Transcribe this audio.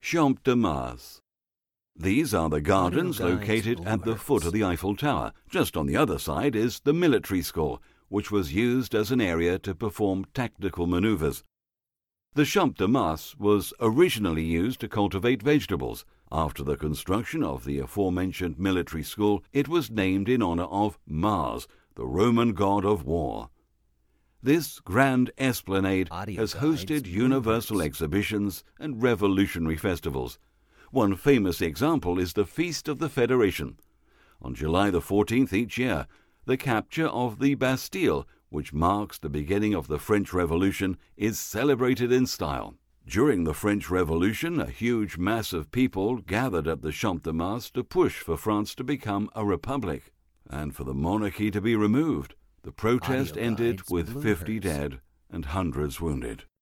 Champ de Mars. These are the gardens located at the foot of the Eiffel Tower. Just on the other side is the military school, which was used as an area to perform tactical maneuvers. The Champ de Mars was originally used to cultivate vegetables. After the construction of the aforementioned military school, it was named in honor of Mars, the Roman god of war. This grand esplanade has hosted universal exhibitions and revolutionary festivals. One famous example is the Feast of the Federation. On July the 14th each year, the capture of the Bastille, which marks the beginning of the French Revolution, is celebrated in style. During the French Revolution, a huge mass of people gathered at the Champ de Mars to push for France to become a republic and for the monarchy to be removed. The protest ended with 50 dead and hundreds wounded.